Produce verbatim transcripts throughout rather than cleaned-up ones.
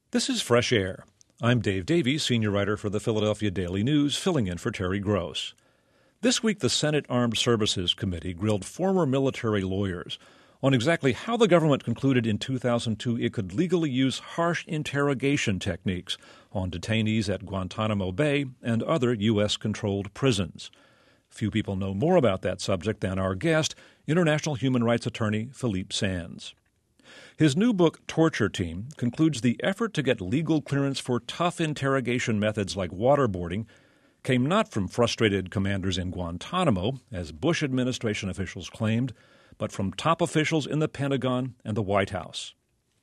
This is Fresh Air. I'm Dave Davies, senior writer for the Philadelphia Daily News, filling in for Terry Gross. This week, the Senate Armed Services Committee grilled former military lawyers on exactly how the government concluded in two thousand two it could legally use harsh interrogation techniques on detainees at Guantanamo Bay and other U S-controlled prisons. Few people know more about that subject than our guest, international human rights attorney Philippe Sands. His new book, Torture Team, concludes the effort to get legal clearance for tough interrogation methods like waterboarding came not from frustrated commanders in Guantanamo, as Bush administration officials claimed, but from top officials in the Pentagon and the White House.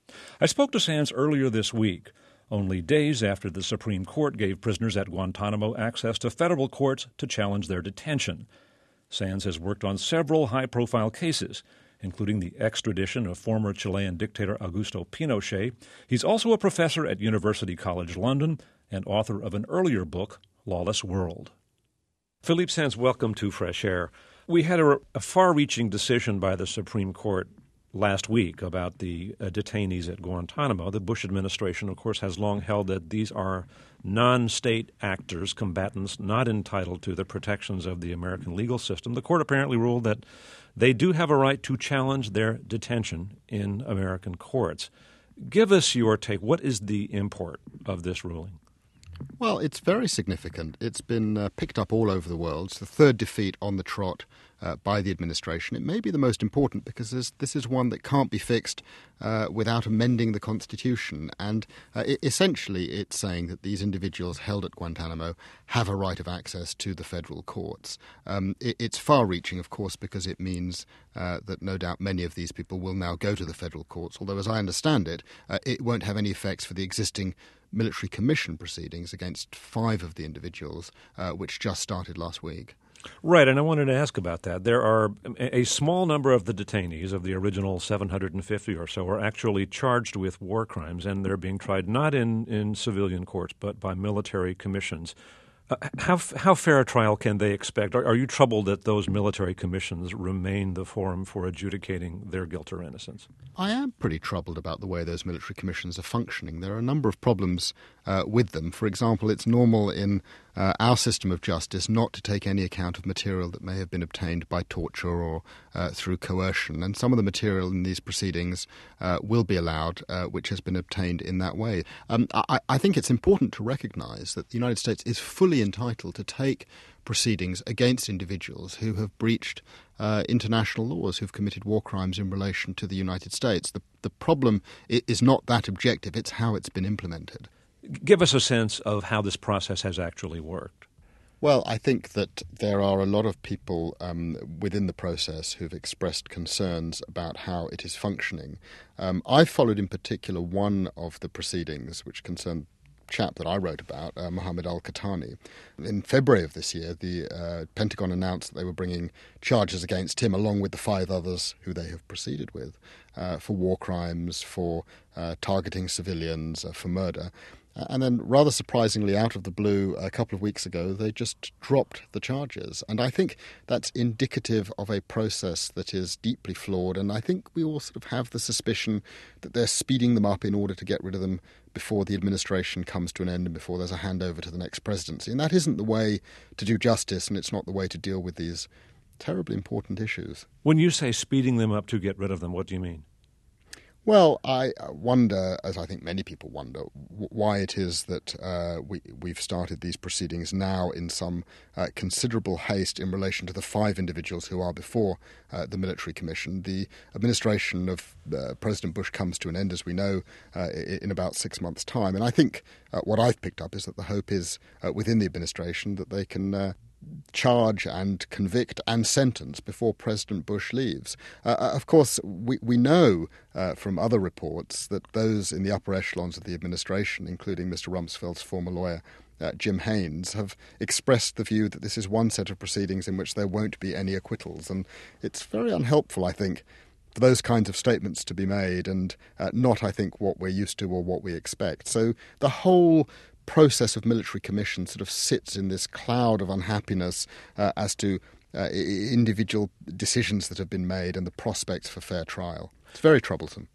I spoke to Sands earlier this week, only days after the Supreme Court gave prisoners at Guantanamo access to federal courts to challenge their detention. Sands has worked on several high-profile cases, including the extradition of former Chilean dictator Augusto Pinochet. He's also a professor at University College London and author of an earlier book, Lawless World. Philippe Sands, welcome to Fresh Air. We had a, a far-reaching decision by the Supreme Court last week about the uh, detainees at Guantanamo. The Bush administration, of course, has long held that these are non-state actors, combatants not entitled to the protections of the American legal system. The court apparently ruled that they do have a right to challenge their detention in American courts. Give us your take. What is the import of this ruling? Well, it's very significant. It's been uh, picked up all over the world. It's the third defeat on the trot uh, by the administration. It may be the most important because this, this is one that can't be fixed uh, without amending the Constitution. And uh, it, essentially it's saying that these individuals held at Guantanamo have a right of access to the federal courts. Um, it, it's far-reaching, of course, because it means uh, that no doubt many of these people will now go to the federal courts, although as I understand it, uh, it won't have any effects for the existing military commission proceedings against five of the individuals, uh, which just started last week. Right, and I wanted to ask about that. There are a small number of the detainees, of the original seven hundred fifty or so, are actually charged with war crimes, and they're being tried not in, in civilian courts, but by military commissions. Uh, how how fair a trial can they expect? Are, are you troubled that those military commissions remain the forum for adjudicating their guilt or innocence? I am pretty troubled about the way those military commissions are functioning. There are a number of problems uh, with them. For example, it's normal in uh, our system of justice not to take any account of material that may have been obtained by torture or uh, through coercion. And some of the material in these proceedings uh, will be allowed, uh, which has been obtained in that way. Um, I, I think it's important to recognise that the United States is fully entitled to take proceedings against individuals who have breached uh, international laws, who've committed war crimes in relation to the United States. The, the problem is not that objective, it's how it's been implemented. Give us a sense of how this process has actually worked. Well, I think that there are a lot of people um, within the process who've expressed concerns about how it is functioning. Um, I followed in particular one of the proceedings which concerned chap that I wrote about, uh, Mohammed al-Qahtani. In February of this year, the uh, Pentagon announced that they were bringing charges against him along with the five others who they have proceeded with uh, for war crimes, for uh, targeting civilians, uh, for murder. And then, rather surprisingly, out of the blue, a couple of weeks ago, they just dropped the charges. And I think that's indicative of a process that is deeply flawed. And I think we all sort of have the suspicion that they're speeding them up in order to get rid of them before the administration comes to an end and before there's a handover to the next presidency. And that isn't the way to do justice, and it's not the way to deal with these terribly important issues. When you say speeding them up to get rid of them, what do you mean? Well, I wonder, as I think many people wonder, why it is that uh, we, we've started these proceedings now in some uh, considerable haste in relation to the five individuals who are before uh, the military commission. The administration of uh, President Bush comes to an end, as we know, uh, in about six months' time. And I think uh, what I've picked up is that the hope is uh, within the administration that they can uh, charge and convict and sentence before President Bush leaves. Uh, of course, we, we know uh, from other reports that those in the upper echelons of the administration, including Mister Rumsfeld's former lawyer, uh, Jim Haynes, have expressed the view that this is one set of proceedings in which there won't be any acquittals. And it's very unhelpful, I think, for those kinds of statements to be made and uh, not, I think, what we're used to or what we expect. So the whole process of military commission sort of sits in this cloud of unhappiness uh, as to uh, individual decisions that have been made and the prospects for fair trial. It's very troublesome.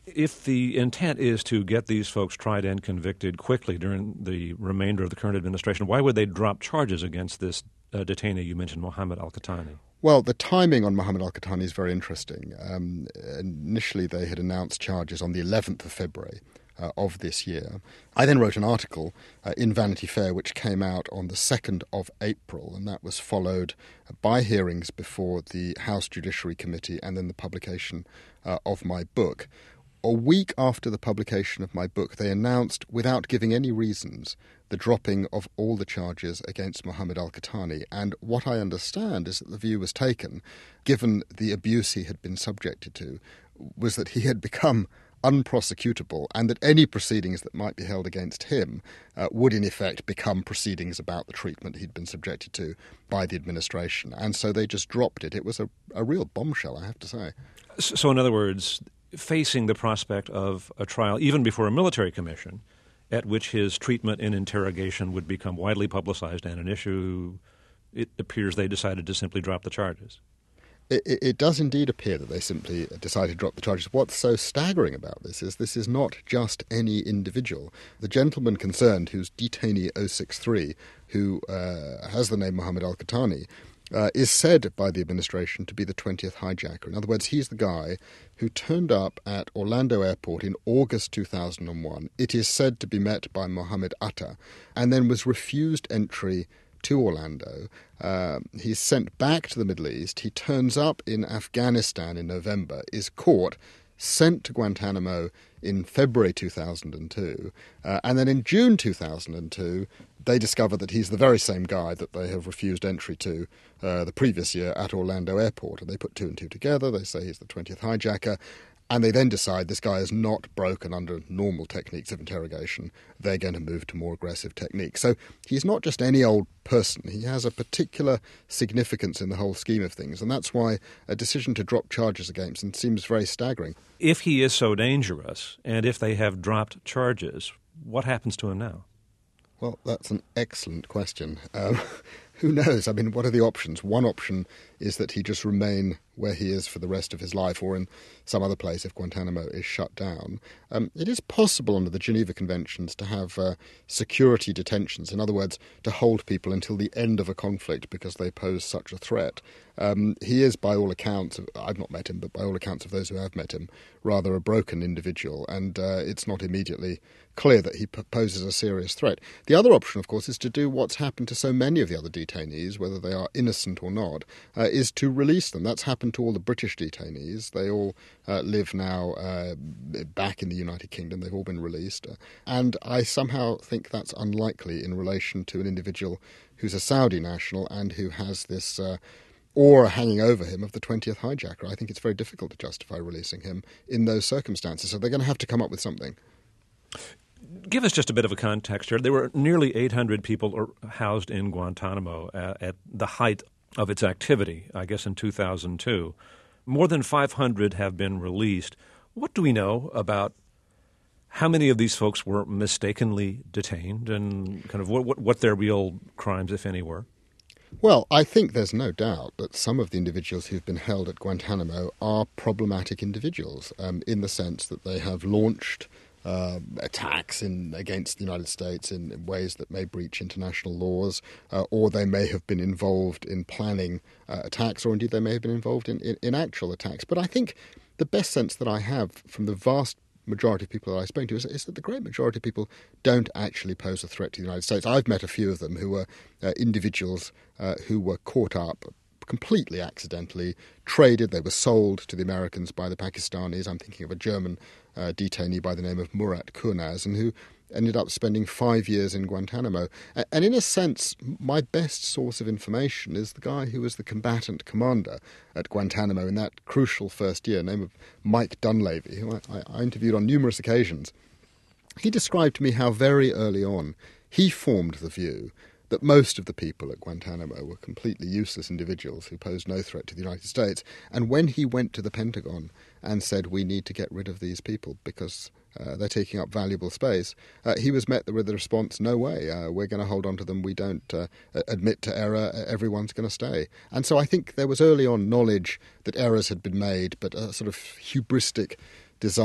If the intent is to get these folks tried and convicted quickly during the remainder of the current administration, why would they drop charges against this uh, detainee you mentioned, Mohammed al-Qahtani? Well, the timing on Mohammed al-Qahtani is very interesting. Um, initially, they had announced charges on the eleventh of February uh, of this year. I then wrote an article uh, in Vanity Fair which came out on the second of April, and that was followed by hearings before the House Judiciary Committee and then the publication uh, of my book. A week after the publication of my book, they announced, without giving any reasons, the dropping of all the charges against Mohammed al-Qahtani. And what I understand is that the view was taken, given the abuse he had been subjected to, was that he had become unprosecutable and that any proceedings that might be held against him uh, would in effect become proceedings about the treatment he'd been subjected to by the administration. And so they just dropped it. It was a, a real bombshell, I have to say. So in other words, facing the prospect of a trial, even before a military commission, at which his treatment and interrogation would become widely publicized and an issue, it appears they decided to simply drop the charges. It, it, it does indeed appear that they simply decided to drop the charges. What's so staggering about this is this is not just any individual. The gentleman concerned, who's detainee oh six three, who uh, has the name Mohammed al-Qahtani, Uh, is said by the administration to be the twentieth hijacker. In other words, he's the guy who turned up at Orlando Airport in August two thousand one. It is said to be met by Mohammed Atta and then was refused entry to Orlando. Uh, he's sent back to the Middle East. He turns up in Afghanistan in November, is caught, sent to Guantanamo in February two thousand two, uh, and then in June two thousand two, they discover that he's the very same guy that they have refused entry to uh, the previous year at Orlando Airport. And they put two and two together, they say he's the twentieth hijacker, and they then decide this guy is not broken under normal techniques of interrogation. They're going to move to more aggressive techniques. So he's not just any old person. He has a particular significance in the whole scheme of things, and that's why a decision to drop charges against him seems very staggering. If he is so dangerous, and if they have dropped charges, what happens to him now? Well, that's an excellent question. Um, who knows? I mean, what are the options? One option is that he just remain where he is for the rest of his life or in some other place if Guantanamo is shut down. Um, it is possible under the Geneva Conventions to have uh, security detentions, in other words, to hold people until the end of a conflict because they pose such a threat. Um, he is, by all accounts, I've not met him, but by all accounts of those who have met him, rather a broken individual, and uh, it's not immediately clear that he p- poses a serious threat. The other option, of course, is to do what's happened to so many of the other detainees, whether they are innocent or not, uh, is to release them. That's happened to all the British detainees. They all uh, live now uh, back in the United Kingdom. They've all been released. Uh, and I somehow think that's unlikely in relation to an individual who's a Saudi national and who has this Uh, aura hanging over him of the twentieth hijacker. I think it's very difficult to justify releasing him in those circumstances. So they're going to have to come up with something. Give us just a bit of a context here. There were nearly eight hundred people housed in Guantanamo at, at the height of its activity, I guess in two thousand two. More than five hundred have been released. What do we know about how many of these folks were mistakenly detained and kind of what, what, what their real crimes, if any, were? Well, I think there's no doubt that some of the individuals who've been held at Guantanamo are problematic individuals um, in the sense that they have launched uh, attacks in, against the United States in, in ways that may breach international laws, uh, or they may have been involved in planning uh, attacks, or indeed they may have been involved in, in, in actual attacks. But I think the best sense that I have from the vast majority of people that I spoke to is, is that the great majority of people don't actually pose a threat to the United States. I've met a few of them who were uh, individuals uh, who were caught up completely accidentally, traded. They were sold to the Americans by the Pakistanis. I'm thinking of a German uh, detainee by the name of Murat Kurnaz, and who ended up spending five years in Guantanamo. And in a sense, my best source of information is the guy who was the combatant commander at Guantanamo in that crucial first year, named Mike Dunleavy, who I, I interviewed on numerous occasions. He described to me how very early on he formed the view that most of the people at Guantanamo were completely useless individuals who posed no threat to the United States. And when he went to the Pentagon and said, we need to get rid of these people because uh, they're taking up valuable space, uh, he was met with the response, no way, uh, we're going to hold on to them, we don't uh, admit to error, everyone's going to stay. And so I think there was early on knowledge that errors had been made, but a sort of hubristic desire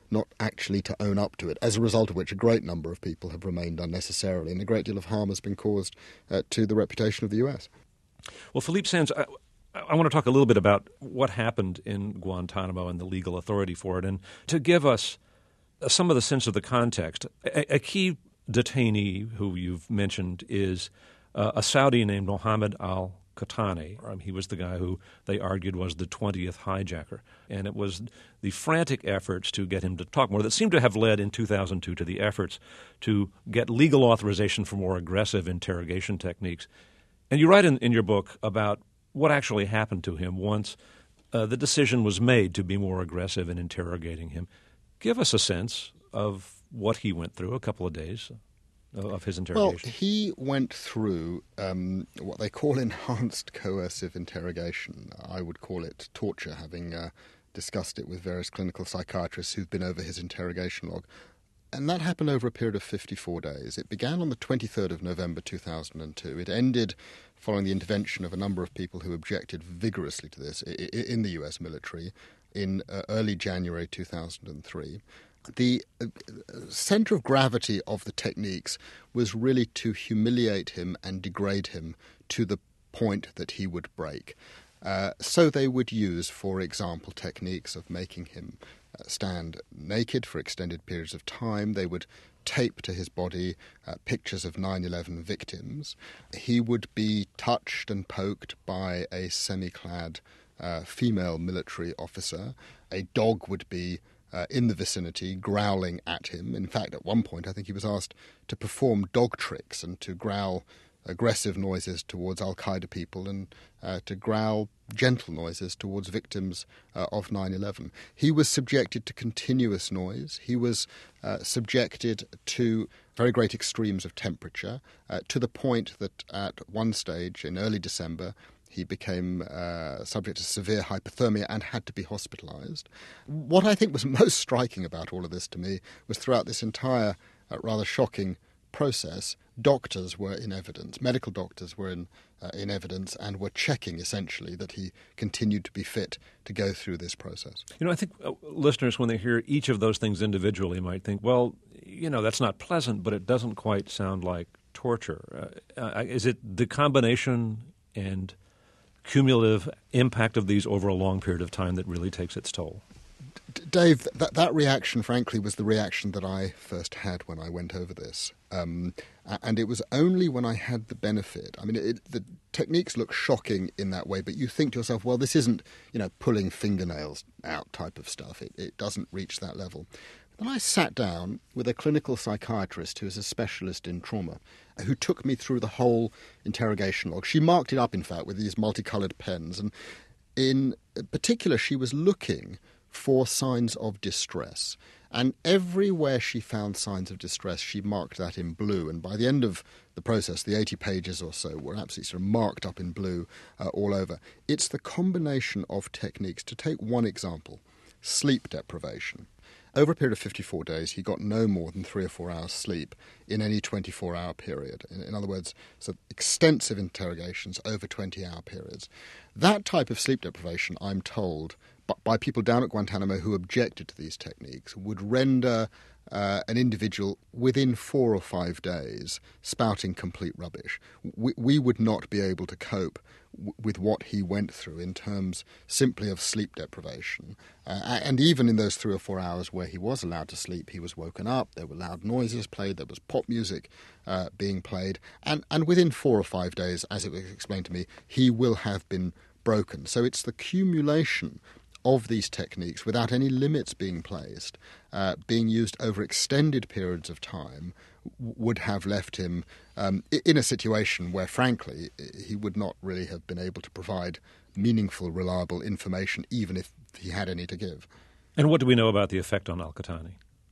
not actually to own up to it, as a result of which a great number of people have remained unnecessarily, and a great deal of harm has been caused uh, to the reputation of the U S. Well, Philippe Sands, I, I want to talk a little bit about what happened in Guantanamo and the legal authority for it, and to give us some of the sense of the context. A, a key detainee who you've mentioned is uh, a Saudi named Mohammed al-Qahtani. Um, he was the guy who they argued was the twentieth hijacker. And it was the frantic efforts to get him to talk more that seemed to have led in two thousand two to the efforts to get legal authorization for more aggressive interrogation techniques. And you write in, in your book about what actually happened to him once uh, the decision was made to be more aggressive in interrogating him. Give us a sense of what he went through, a couple of days of his interrogation. Well, he went through um, what they call enhanced coercive interrogation. I would call it torture, having uh, discussed it with various clinical psychiatrists who've been over his interrogation log. And that happened over a period of fifty-four days. It began on the twenty-third of November two thousand two. It ended following the intervention of a number of people who objected vigorously to this in the U S military in uh, early January two thousand three. The uh, centre of gravity of the techniques was really to humiliate him and degrade him to the point that he would break. Uh, so they would use, for example, techniques of making him uh, stand naked for extended periods of time. They would tape to his body uh, pictures of nine eleven victims. He would be touched and poked by a semi-clad uh, female military officer. A dog would be Uh, in the vicinity, growling at him. In fact, at one point, I think he was asked to perform dog tricks and to growl aggressive noises towards Al-Qaeda people and uh, to growl gentle noises towards victims uh, of nine eleven. He was subjected to continuous noise. He was uh, subjected to very great extremes of temperature, uh, to the point that at one stage in early December, he became uh, subject to severe hypothermia and had to be hospitalized. What I think was most striking about all of this to me was throughout this entire uh, rather shocking process, doctors were in evidence, medical doctors were in, uh, in evidence and were checking essentially that he continued to be fit to go through this process. You know, I think uh, listeners, when they hear each of those things individually, might think, well, you know, that's not pleasant, but it doesn't quite sound like torture. Uh, uh, is it the combination and cumulative impact of these over a long period of time that really takes its toll? D- Dave, that, that reaction, frankly, was the reaction that I first had when I went over this. Um, and it was only when I had the benefit. I mean, it, the techniques look shocking in that way, but you think to yourself, well, this isn't, you know, pulling fingernails out type of stuff. It, it doesn't reach that level. Then I sat down with a clinical psychiatrist who is a specialist in trauma, who took me through the whole interrogation log. She marked it up, in fact, with these multicoloured pens. And in particular, she was looking for signs of distress. And everywhere she found signs of distress, she marked that in blue. And by the end of the process, the eighty pages or so were absolutely sort of marked up in blue uh, all over. It's the combination of techniques. To take one example, sleep deprivation. Over a period of fifty-four days, he got no more than three or four hours sleep in any twenty-four hour period. In, in other words, so extensive interrogations over twenty hour periods. That type of sleep deprivation, I'm told, by people down at Guantanamo who objected to these techniques, would render uh, an individual within four or five days spouting complete rubbish. We, we would not be able to cope w- with what he went through in terms simply of sleep deprivation. Uh, and even in those three or four hours where he was allowed to sleep, he was woken up, there were loud noises played, there was pop music uh, being played, and, and within four or five days, as it was explained to me, he will have been broken. So it's the accumulation of these techniques, without any limits being placed, uh, being used over extended periods of time, w- would have left him um, in a situation where, frankly, he would not really have been able to provide meaningful, reliable information, even if he had any to give. And what do we know about the effect on al-Qahtani?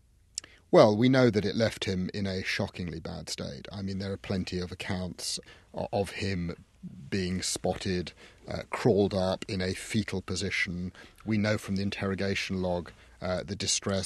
Well, we know that it left him in a shockingly bad state. I mean, there are plenty of accounts of him being spotted, uh, crawled up in a fetal position. We know from the interrogation log uh, the distress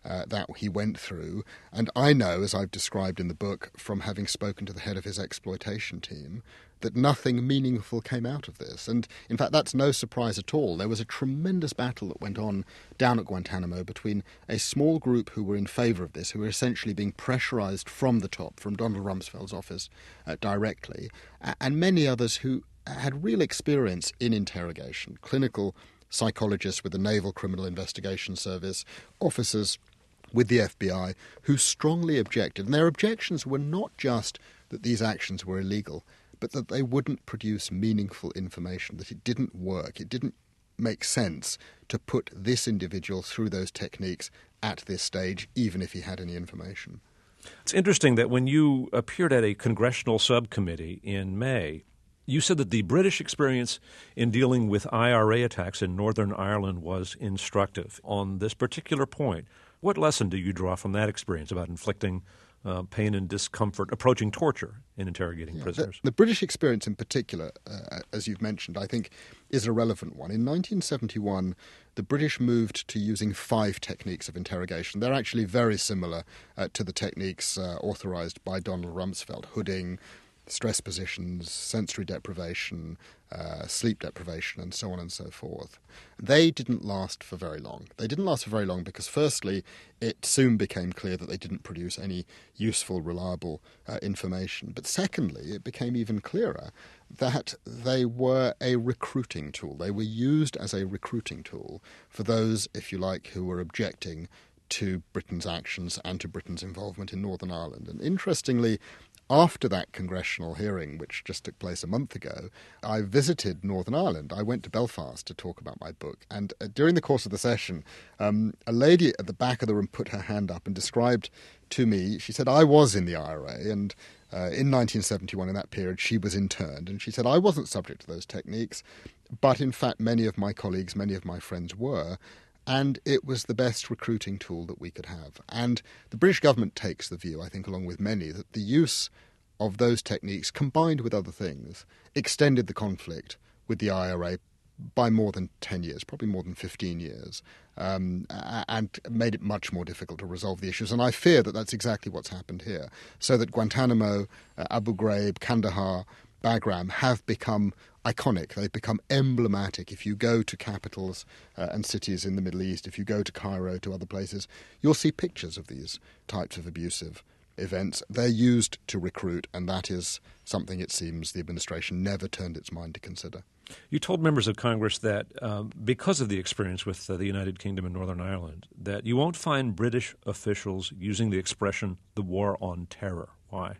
uh, that he went through. And I know, as I've described in the book, from having spoken to the head of his exploitation team, that nothing meaningful came out of this. And, in fact, that's no surprise at all. There was a tremendous battle that went on down at Guantanamo between a small group who were in favour of this, who were essentially being pressurised from the top, from Donald Rumsfeld's office uh, directly, and many others who had real experience in interrogation, clinical psychologists with the Naval Criminal Investigation Service, officers with the F B I, who strongly objected. And their objections were not just that these actions were illegal, but that they wouldn't produce meaningful information, that it didn't work, it didn't make sense to put this individual through those techniques at this stage, even if he had any information. It's interesting that when you appeared at a congressional subcommittee in May, you said that the British experience in dealing with I R A attacks in Northern Ireland was instructive. On this particular point, what lesson do you draw from that experience about inflicting uh, pain and discomfort, approaching torture in interrogating yeah, prisoners? The, the British experience in particular, uh, as you've mentioned, I think is a relevant one. In nineteen seventy-one, the British moved to using five techniques of interrogation. They're actually very similar uh, to the techniques uh, authorized by Donald Rumsfeld: hooding, stress positions, sensory deprivation, uh, sleep deprivation, and so on and so forth. They didn't last for very long. They didn't last for very long because, firstly, it soon became clear that they didn't produce any useful, reliable uh, information. But secondly, it became even clearer that they were a recruiting tool. They were used as a recruiting tool for those, if you like, who were objecting to Britain's actions and to Britain's involvement in Northern Ireland. And interestingly, after that congressional hearing, which just took place a month ago, I visited Northern Ireland. I went to Belfast to talk about my book. And uh, during the course of the session, um, a lady at the back of the room put her hand up and described to me, she said, I was in the I R A, and uh, in nineteen seventy-one, in that period, she was interned. And she said, I wasn't subject to those techniques, but in fact, many of my colleagues, many of my friends were. And it was the best recruiting tool that we could have. And the British government takes the view, I think, along with many, that the use of those techniques, combined with other things, extended the conflict with the I R A by more than ten years, probably more than fifteen years, um, and made it much more difficult to resolve the issues. And I fear that that's exactly what's happened here. So that Guantanamo, uh, Abu Ghraib, Kandahar, Bagram have become iconic. They've become emblematic. If you go to capitals uh, and cities in the Middle East, if you go to Cairo, to other places, you'll see pictures of these types of abusive events. They're used to recruit, and that is something, it seems, the administration never turned its mind to consider. You told members of Congress that um, because of the experience with uh, the United Kingdom and Northern Ireland, that you won't find British officials using the expression the war on terror. Why?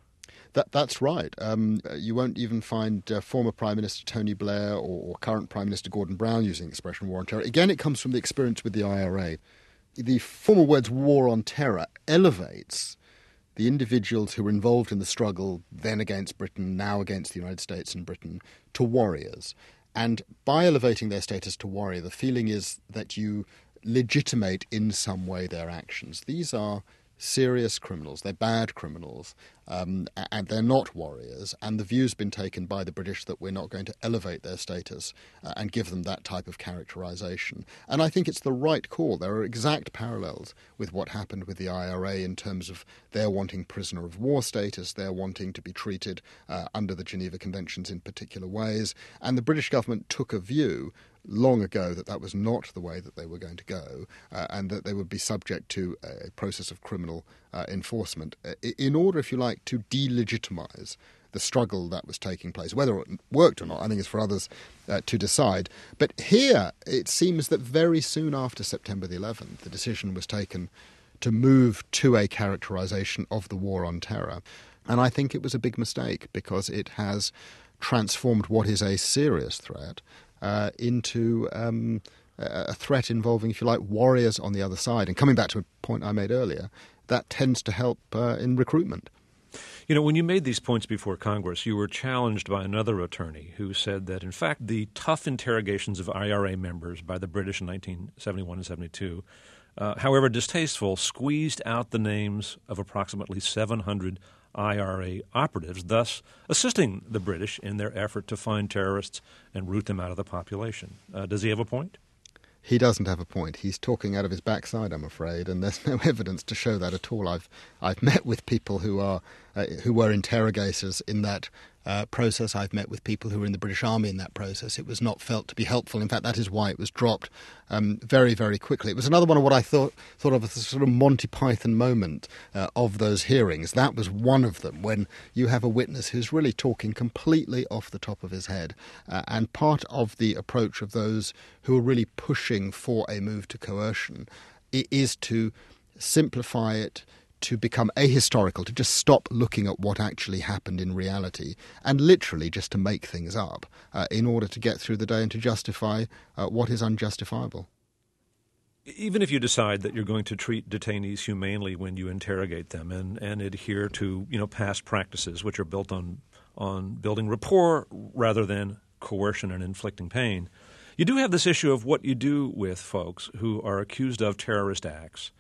That, that's right. Um, you won't even find uh, former Prime Minister Tony Blair or, or current Prime Minister Gordon Brown using the expression war on terror. Again, it comes from the experience with the I R A. The former words war on terror elevates the individuals who were involved in the struggle then against Britain, now against the United States and Britain, to warriors. And by elevating their status to warrior, the feeling is that you legitimate in some way their actions. These are serious criminals, they're bad criminals, um, and they're not warriors. And the view's been taken by the British that we're not going to elevate their status uh, and give them that type of characterisation. And I think it's the right call. There are exact parallels with what happened with the I R A in terms of their wanting prisoner of war status, their wanting to be treated uh, under the Geneva Conventions in particular ways. And the British government took a view long ago that that was not the way that they were going to go, uh, and that they would be subject to a process of criminal uh, enforcement uh, in order, if you like, to delegitimise the struggle that was taking place. Whether it worked or not, I think it's for others uh, to decide. But here, it seems that very soon after September the eleventh, the decision was taken to move to a characterisation of the war on terror. And I think it was a big mistake, because it has transformed what is a serious threat Uh, into um, a threat involving, if you like, warriors on the other side. And coming back to a point I made earlier, that tends to help uh, in recruitment. You know, when you made these points before Congress, you were challenged by another attorney who said that, in fact, the tough interrogations of I R A members by the British in nineteen seventy-one and seventy-two, uh, however distasteful, squeezed out the names of approximately seven hundred I R A operatives, thus assisting the British in their effort to find terrorists and root them out of the population. Uh, does he have a point? He doesn't have a point. He's talking out of his backside, I'm afraid, and there's no evidence to show that at all. I've I've met with people who are uh, who were interrogators in that uh, process. I've met with people who were in the British Army in that process. It was not felt to be helpful. In fact, that is why it was dropped um, very, very quickly. It was another one of what I thought thought of as a sort of Monty Python moment uh, of those hearings. That was one of them, when you have a witness who's really talking completely off the top of his head. Uh, and part of the approach of those who are really pushing for a move to coercion is to simplify it, to become ahistorical, to just stop looking at what actually happened in reality, and literally just to make things up uh, in order to get through the day and to justify uh, what is unjustifiable. Even if you decide that you're going to treat detainees humanely when you interrogate them and, and adhere to, you know, past practices which are built on on building rapport rather than coercion and inflicting pain, you do have this issue of what you do with folks who are accused of terrorist acts.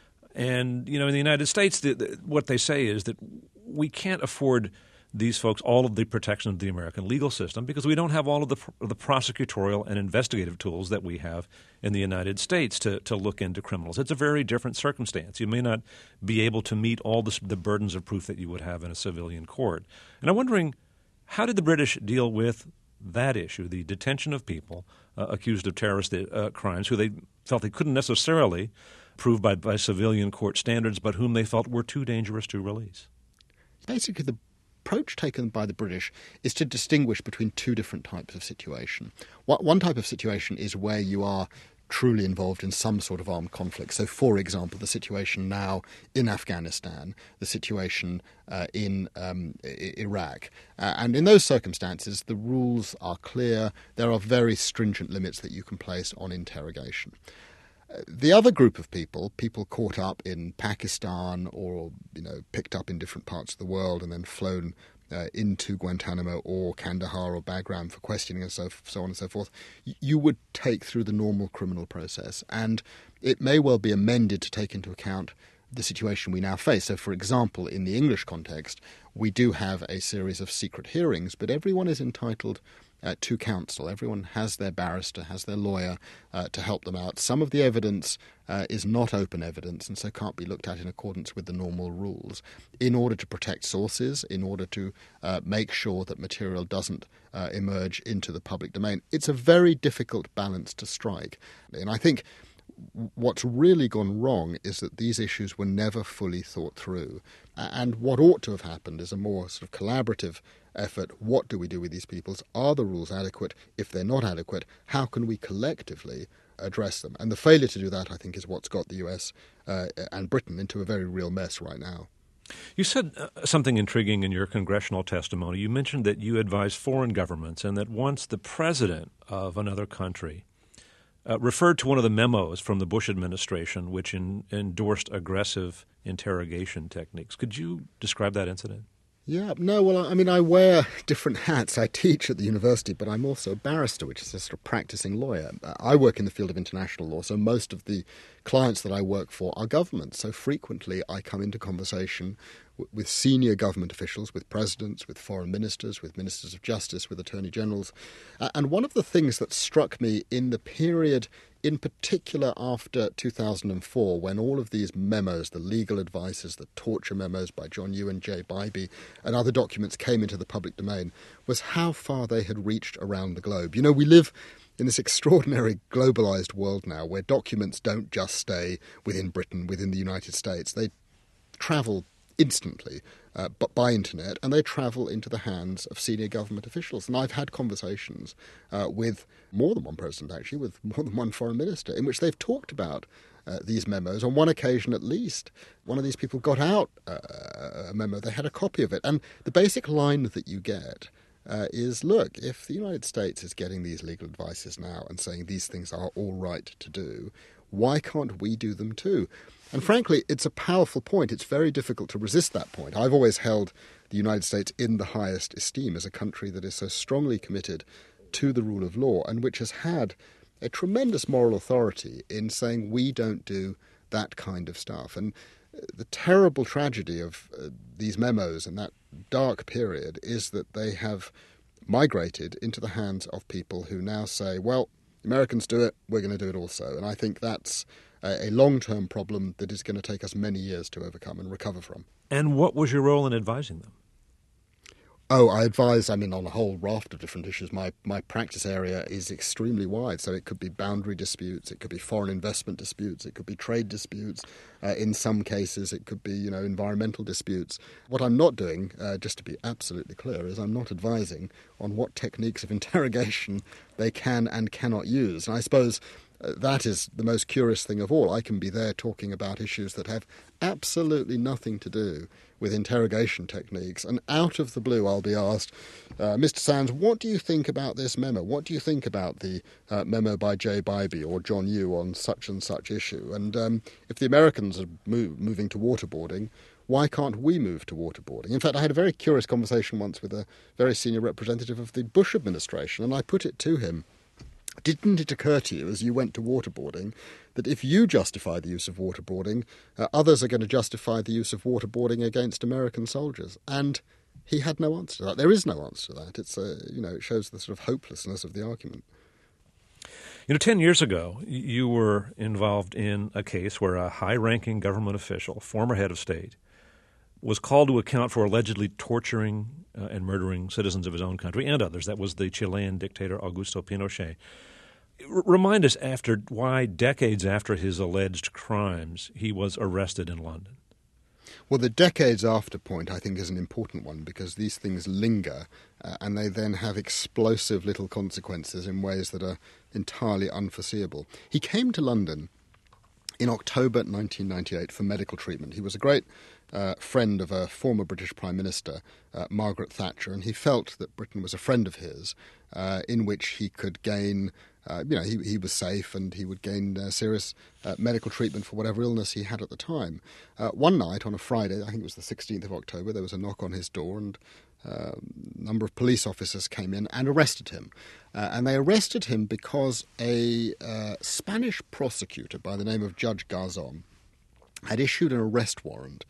And, you know, in the United States, the, the, what they say is that we can't afford these folks all of the protection of the American legal system because we don't have all of the, the prosecutorial and investigative tools that we have in the United States to, to look into criminals. It's a very different circumstance. You may not be able to meet all the, the burdens of proof that you would have in a civilian court. And I'm wondering, how did the British deal with that issue, the detention of people uh, accused of terrorist uh, crimes who they felt they couldn't necessarily prove by, by civilian court standards, but whom they felt were too dangerous to release? Basically, the approach taken by the British is to distinguish between two different types of situation. One type of situation is where you are truly involved in some sort of armed conflict. So, for example, the situation now in Afghanistan, the situation uh, in um, I- Iraq. Uh, and in those circumstances, the rules are clear. There are very stringent limits that you can place on interrogation. The other group of people, people caught up in Pakistan or, you know, picked up in different parts of the world and then flown uh, into Guantanamo or Kandahar or Bagram for questioning and so, so on and so forth, you would take through the normal criminal process. And it may well be amended to take into account the situation we now face. So, for example, in the English context, we do have a series of secret hearings, but everyone is entitled Uh, to counsel. Everyone has their barrister, has their lawyer uh, to help them out. Some of the evidence uh, is not open evidence and so can't be looked at in accordance with the normal rules, in order to protect sources, in order to uh, make sure that material doesn't uh, emerge into the public domain. It's a very difficult balance to strike. And I think what's really gone wrong is that these issues were never fully thought through. And what ought to have happened is a more sort of collaborative effort. What do we do with these people? Are the rules adequate? If they're not adequate, how can we collectively address them? And the failure to do that, I think, is what's got the U S uh, and Britain into a very real mess right now. You said uh, something intriguing in your congressional testimony. You mentioned that you advise foreign governments and that once the president of another country uh, referred to one of the memos from the Bush administration which in, endorsed aggressive interrogation techniques. Could you describe that incident? Yeah, no, well, I mean, I wear different hats. I teach at the university, but I'm also a barrister, which is a sort of practicing lawyer. I work in the field of international law, so most of the clients that I work for are governments. So frequently I come into conversation w- with senior government officials, with presidents, with foreign ministers, with ministers of justice, with attorney generals. Uh, and one of the things that struck me in the period, in particular after two thousand four, when all of these memos, the legal advices, the torture memos by John Yoo and Jay Bybee and other documents came into the public domain, was how far they had reached around the globe. You know, we live in this extraordinary globalized world now where documents don't just stay within Britain, within the United States. They travel instantly uh, but by internet, and they travel into the hands of senior government officials. And I've had conversations uh, with more than one president, actually, with more than one foreign minister, in which they've talked about uh, these memos. On one occasion, at least, one of these people got out uh, a memo. They had a copy of it. And the basic line that you get uh, is, look, if the United States is getting these legal advices now and saying these things are all right to do, why can't we do them too? And frankly, it's a powerful point. It's very difficult to resist that point. I've always held the United States in the highest esteem as a country that is so strongly committed to the rule of law and which has had a tremendous moral authority in saying we don't do that kind of stuff. And the terrible tragedy of uh, these memos and that dark period is that they have migrated into the hands of people who now say, well, Americans do it, we're going to do it also. And I think that's a, a long-term problem that is going to take us many years to overcome and recover from. And what was your role in advising them? Oh, I advise, I mean, on a whole raft of different issues. My my practice area is extremely wide, so it could be boundary disputes, it could be foreign investment disputes, it could be trade disputes. Uh, in some cases, it could be, you know, environmental disputes. What I'm not doing, uh, just to be absolutely clear, is I'm not advising on what techniques of interrogation they can and cannot use. And I suppose Uh, that is the most curious thing of all. I can be there talking about issues that have absolutely nothing to do with interrogation techniques, and out of the blue I'll be asked, uh, Mister Sands, what do you think about this memo? What do you think about the uh, memo by Jay Bybee or John Yoo on such and such issue? And um, if the Americans are move, moving to waterboarding, why can't we move to waterboarding? In fact, I had a very curious conversation once with a very senior representative of the Bush administration, and I put it to him, didn't it occur to you as you went to waterboarding that if you justify the use of waterboarding, uh, others are going to justify the use of waterboarding against American soldiers? And he had no answer to that. There is no answer to that. It's a, you know, it shows the sort of hopelessness of the argument. You know, ten years ago, you were involved in a case where a high-ranking government official, former head of state, was called to account for allegedly torturing uh, and murdering citizens of his own country and others. That was the Chilean dictator Augusto Pinochet. R- remind us after why, decades after his alleged crimes, he was arrested in London. Well, the decades after point, I think, is an important one because these things linger uh, and they then have explosive little consequences in ways that are entirely unforeseeable. He came to London in October nineteen ninety-eight for medical treatment. He was a great uh, friend of a former British Prime Minister, uh, Margaret Thatcher, and he felt that Britain was a friend of his uh, in which he could gain, uh, you know, he, he was safe and he would gain uh, serious uh, medical treatment for whatever illness he had at the time. Uh, one night on a Friday, I think it was the sixteenth of October, there was a knock on his door and Uh, a number of police officers came in and arrested him. Uh, and they arrested him because a uh, Spanish prosecutor by the name of Judge Garzon had issued an arrest warrant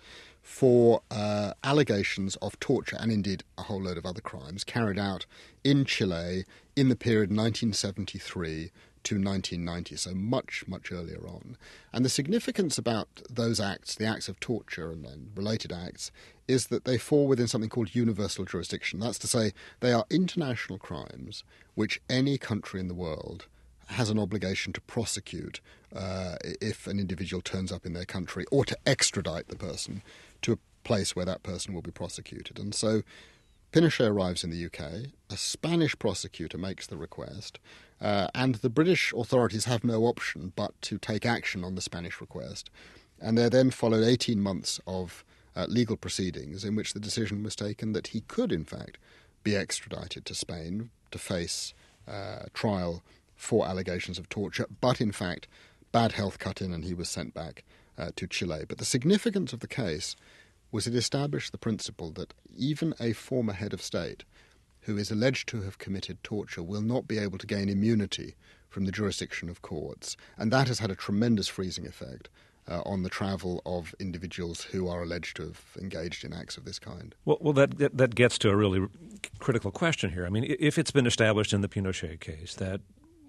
for uh, allegations of torture and indeed a whole load of other crimes carried out in Chile in the period nineteen seventy-three to nineteen ninety, so much, much earlier on. And the significance about those acts, the acts of torture and, and related acts, is that they fall within something called universal jurisdiction. That's to say, they are international crimes which any country in the world has an obligation to prosecute uh, if an individual turns up in their country, or to extradite the person to a place where that person will be prosecuted. And so Pinochet arrives in the U K, a Spanish prosecutor makes the request, uh, and the British authorities have no option but to take action on the Spanish request. And there then followed eighteen months of uh, legal proceedings in which the decision was taken that he could, in fact, be extradited to Spain to face uh, trial for allegations of torture, but in fact, bad health cut in and he was sent back uh, to Chile. But the significance of the case was it established the principle that even a former head of state who is alleged to have committed torture will not be able to gain immunity from the jurisdiction of courts. And that has had a tremendous freezing effect uh, on the travel of individuals who are alleged to have engaged in acts of this kind. Well, well that, that, that gets to a really critical question here. I mean, if it's been established in the Pinochet case that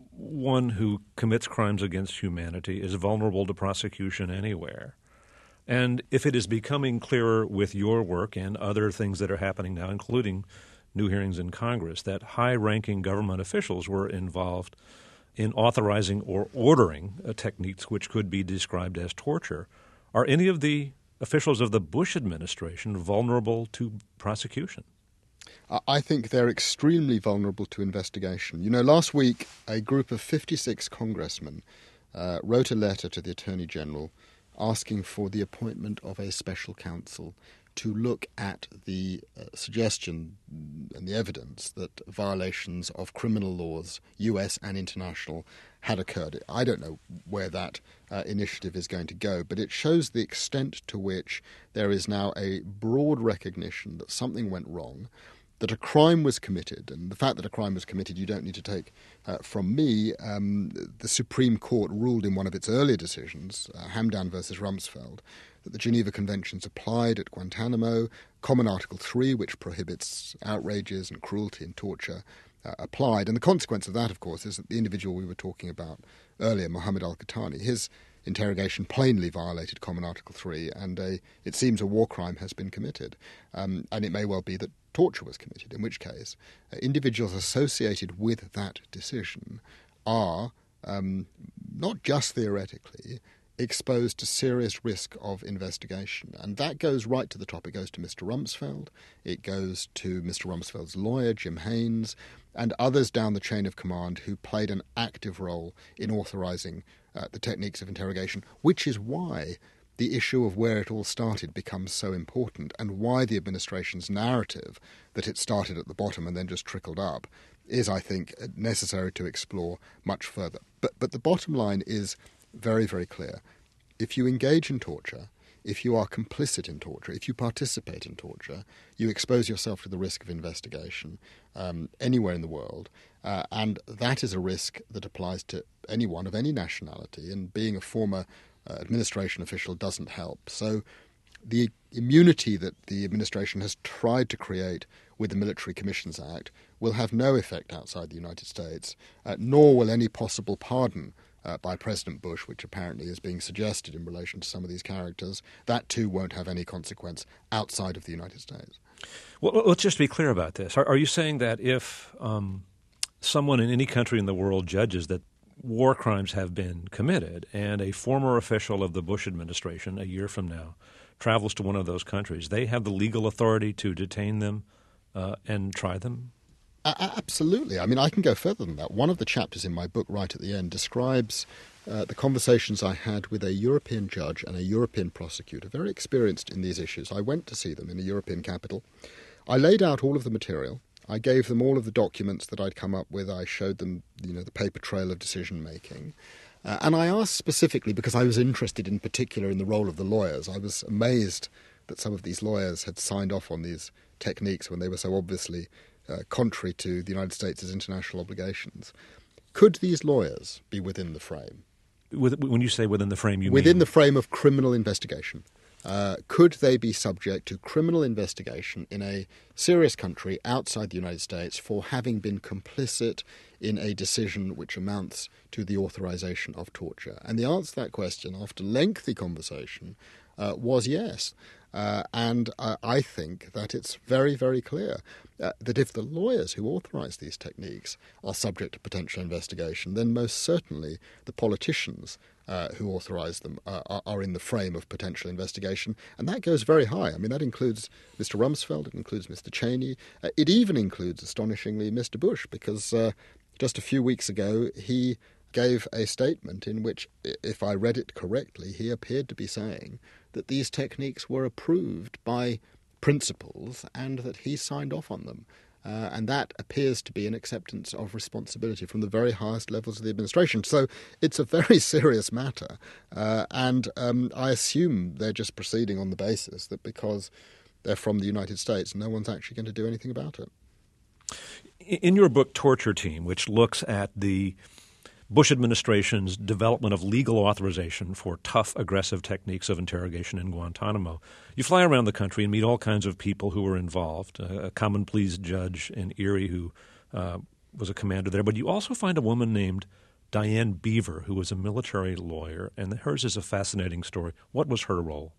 one who commits crimes against humanity is vulnerable to prosecution anywhere, and if it is becoming clearer with your work and other things that are happening now, including new hearings in Congress, that high-ranking government officials were involved in authorizing or ordering uh, techniques which could be described as torture, are any of the officials of the Bush administration vulnerable to prosecution? I think they're extremely vulnerable to investigation. You know, last week, a group of fifty-six congressmen uh, wrote a letter to the Attorney General asking for the appointment of a special counsel to look at the uh, suggestion and the evidence that violations of criminal laws, U S and international, had occurred. I don't know where that uh, initiative is going to go, but it shows the extent to which there is now a broad recognition that something went wrong, that a crime was committed. And the fact that a crime was committed, you don't need to take uh, from me. Um, the Supreme Court ruled in one of its earlier decisions, uh, Hamdan versus Rumsfeld, that the Geneva Conventions applied at Guantanamo. Common Article three, which prohibits outrages and cruelty and torture, uh, applied. And the consequence of that, of course, is that the individual we were talking about earlier, Mohammed al-Qahtani, his interrogation plainly violated Common Article three, and a, it seems a war crime has been committed. Um, and it may well be that torture was committed, in which case uh, individuals associated with that decision are, um, not just theoretically, exposed to serious risk of investigation. And that goes right to the top. It goes to Mister Rumsfeld, it goes to Mister Rumsfeld's lawyer, Jim Haynes, and others down the chain of command who played an active role in authorising uh, the techniques of interrogation, which is why the issue of where it all started becomes so important, and why the administration's narrative that it started at the bottom and then just trickled up is, I think, necessary to explore much further. But, but the bottom line is very, very clear. If you engage in torture, if you are complicit in torture, if you participate in torture, you expose yourself to the risk of investigation um, anywhere in the world. Uh, and that is a risk that applies to anyone of any nationality. And being a former uh, administration official doesn't help. So the immunity that the administration has tried to create with the Military Commissions Act will have no effect outside the United States, uh, nor will any possible pardon Uh, by President Bush, which apparently is being suggested in relation to some of these characters, that too won't have any consequence outside of the United States. Well, let's just be clear about this. Are, are you saying that if um, someone in any country in the world judges that war crimes have been committed and a former official of the Bush administration a year from now travels to one of those countries, they have the legal authority to detain them uh, and try them? Uh, absolutely. I mean, I can go further than that. One of the chapters in my book right at the end describes uh, the conversations I had with a European judge and a European prosecutor, very experienced in these issues. I went to see them in a European capital. I laid out all of the material. I gave them all of the documents that I'd come up with. I showed them, you know, the paper trail of decision-making. Uh, and I asked specifically, because I was interested in particular in the role of the lawyers. I was amazed that some of these lawyers had signed off on these techniques when they were so obviously Uh, contrary to the United States' international obligations. Could these lawyers be within the frame? With, when you say within the frame, you within mean? the frame of criminal investigation. Uh, could they be subject to criminal investigation in a serious country outside the United States for having been complicit in a decision which amounts to the authorization of torture? And the answer to that question, after lengthy conversation, uh, was yes. Uh, and uh, I think that it's very, very clear uh, that if the lawyers who authorise these techniques are subject to potential investigation, then most certainly the politicians uh, who authorise them uh, are, are in the frame of potential investigation. And that goes very high. I mean, that includes Mister Rumsfeld, it includes Mister Cheney, uh, it even includes, astonishingly, Mister Bush, because uh, just a few weeks ago he gave a statement in which, if I read it correctly, he appeared to be saying that these techniques were approved by principals and that he signed off on them. Uh, and that appears to be an acceptance of responsibility from the very highest levels of the administration. So it's a very serious matter. Uh, and um, I assume they're just proceeding on the basis that because they're from the United States, no one's actually going to do anything about it. In your book, Torture Team, which looks at the Bush administration's development of legal authorization for tough, aggressive techniques of interrogation in Guantanamo, you fly around the country and meet all kinds of people who were involved. Uh, a common pleas judge in Erie who uh, was a commander there. But you also find a woman named Diane Beaver, who was a military lawyer, and hers is a fascinating story. What was her role?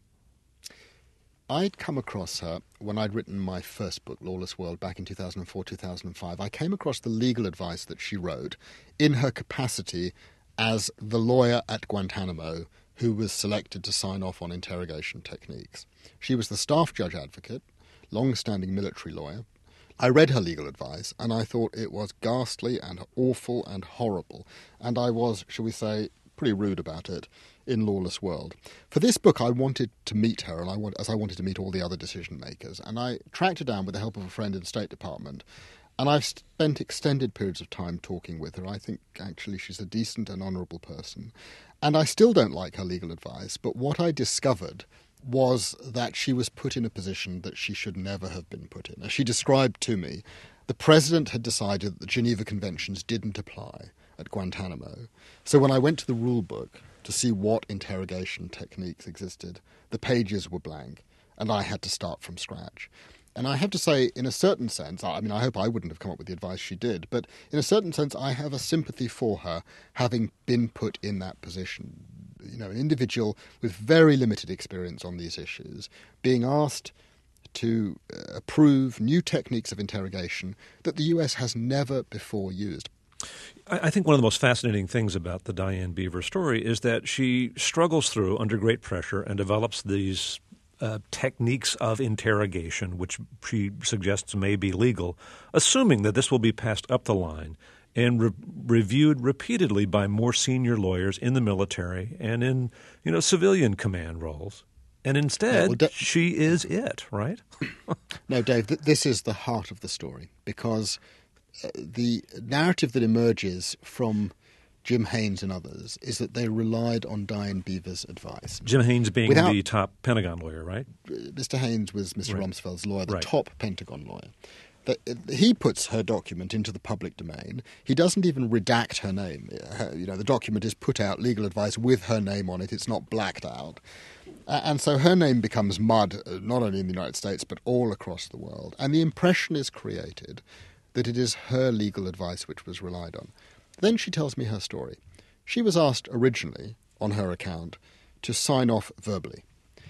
I'd come across her when I'd written my first book, Lawless World, back in two thousand four, two thousand five. I came across the legal advice that she wrote in her capacity as the lawyer at Guantanamo who was selected to sign off on interrogation techniques. She was the staff judge advocate, long-standing military lawyer. I read her legal advice and I thought it was ghastly and awful and horrible. And I was, shall we say, pretty rude about it in Lawless World. For this book, I wanted to meet her, and I want, as I wanted to meet all the other decision makers, and I tracked her down with the help of a friend in the State Department, and I've spent extended periods of time talking with her. I think actually she's a decent and honourable person, and I still don't like her legal advice, but what I discovered was that she was put in a position that she should never have been put in. As she described to me, the President had decided that the Geneva Conventions didn't apply at Guantanamo. So when I went to the rule book to see what interrogation techniques existed, the pages were blank, and I had to start from scratch. And I have to say, in a certain sense, I mean, I hope I wouldn't have come up with the advice she did, but in a certain sense, I have a sympathy for her having been put in that position. You know, an individual with very limited experience on these issues being asked to uh, approve new techniques of interrogation that the U S has never before used. I think one of the most fascinating things about the Diane Beaver story is that she struggles through under great pressure and develops these uh, techniques of interrogation, which she suggests may be legal, assuming that this will be passed up the line and re- reviewed repeatedly by more senior lawyers in the military and in, you know, civilian command roles. And instead, yeah, well, da- she is it, right? No, Dave, th- this is the heart of the story, because uh, the narrative that emerges from Jim Haynes and others is that they relied on Diane Beaver's advice. Jim Haynes being Without, the top Pentagon lawyer, right? Mister Haynes was Mister Right. Rumsfeld's lawyer, the Right. top Pentagon lawyer. That he puts her document into the public domain. He doesn't even redact her name. Her, you know, the document is put out, legal advice with her name on it. It's not blacked out. Uh, and so her name becomes mud, uh, not only in the United States, but all across the world. And the impression is created that it is her legal advice which was relied on. Then she tells me her story. She was asked originally, on her account, to sign off verbally.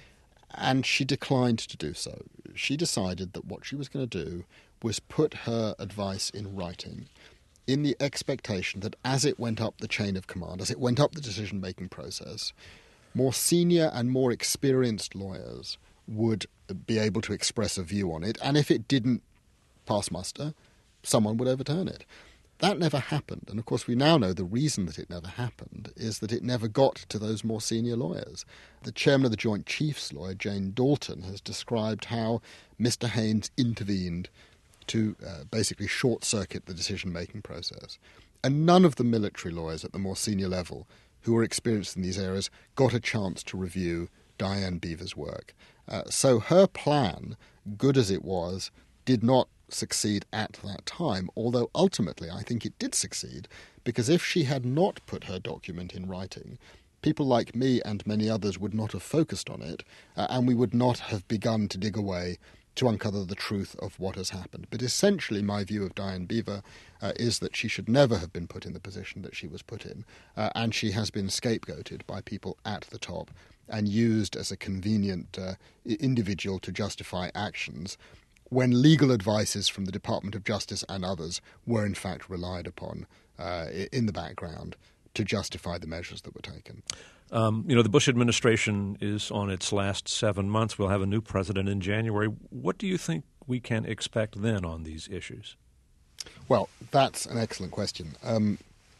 And she declined to do so. She decided that what she was going to do was put her advice in writing in the expectation that as it went up the chain of command, as it went up the decision-making process, more senior and more experienced lawyers would be able to express a view on it, and if it didn't pass muster, someone would overturn it. That never happened, and of course we now know the reason that it never happened is that it never got to those more senior lawyers. The chairman of the Joint Chiefs lawyer, Jane Dalton, has described how Mister Haynes intervened to uh, basically short-circuit the decision-making process. And none of the military lawyers at the more senior level who were experienced in these areas got a chance to review Diane Beaver's work. Uh, so her plan, good as it was, did not succeed at that time, although ultimately I think it did succeed, because if she had not put her document in writing, people like me and many others would not have focused on it, uh, and we would not have begun to dig away to uncover the truth of what has happened. But essentially my view of Diane Beaver uh, is that she should never have been put in the position that she was put in, uh, and she has been scapegoated by people at the top and used as a convenient uh, individual to justify actions when legal advices from the Department of Justice and others were in fact relied upon uh, in the background to justify the measures that were taken. Um, you know, the Bush administration is on its last seven months. We'll have a new president in January. What do you think we can expect then on these issues? Well, that's an excellent question. Um,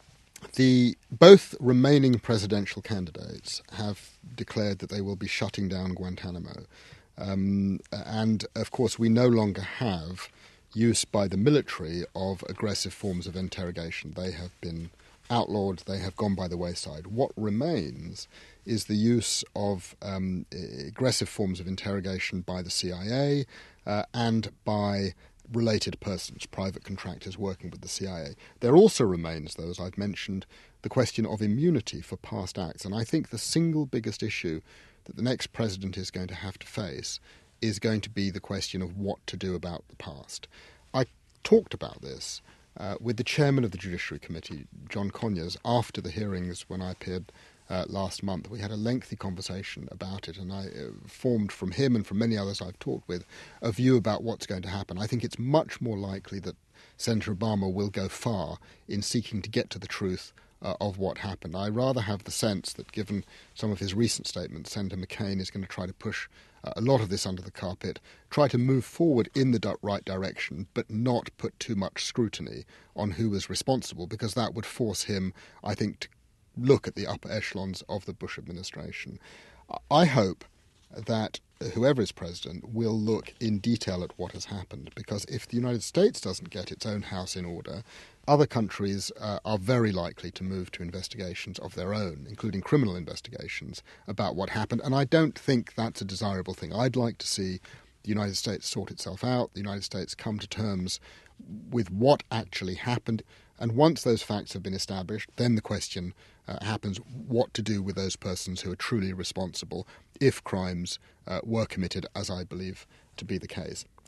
the both remaining presidential candidates have declared that they will be shutting down Guantanamo. Um, and, of course, we no longer have use by the military of aggressive forms of interrogation. They have been outlawed, they have gone by the wayside. What remains is the use of um, aggressive forms of interrogation by the C I A uh, and by related persons, private contractors working with the C I A. There also remains, though, as I've mentioned, the question of immunity for past acts. And I think the single biggest issue that the next president is going to have to face is going to be the question of what to do about the past. I talked about this uh, with the chairman of the Judiciary Committee, John Conyers, after the hearings when I appeared uh, last month. We had a lengthy conversation about it, and I uh, formed from him and from many others I've talked with a view about what's going to happen. I think it's much more likely that Senator Obama will go far in seeking to get to the truth Uh, of what happened. I rather have the sense that, given some of his recent statements, Senator McCain is going to try to push uh, a lot of this under the carpet, try to move forward in the du- right direction, but not put too much scrutiny on who was responsible, because that would force him, I think, to look at the upper echelons of the Bush administration. I hope that whoever is president will look in detail at what has happened, because if the United States doesn't get its own house in order, other countries uh, are very likely to move to investigations of their own, including criminal investigations, about what happened. And I don't think that's a desirable thing. I'd like to see the United States sort itself out, the United States come to terms with what actually happened. And once those facts have been established, then the question uh, happens what to do with those persons who are truly responsible if crimes uh, were committed, as I believe to be the case.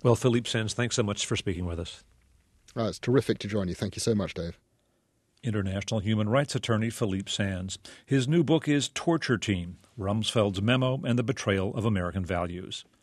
Well, Philippe Sands, thanks so much for speaking with us. Uh, it's terrific to join you. Thank you so much, Dave. International human rights attorney Philippe Sands. His new book is Torture Team, Rumsfeld's Memo and the Betrayal of American Values.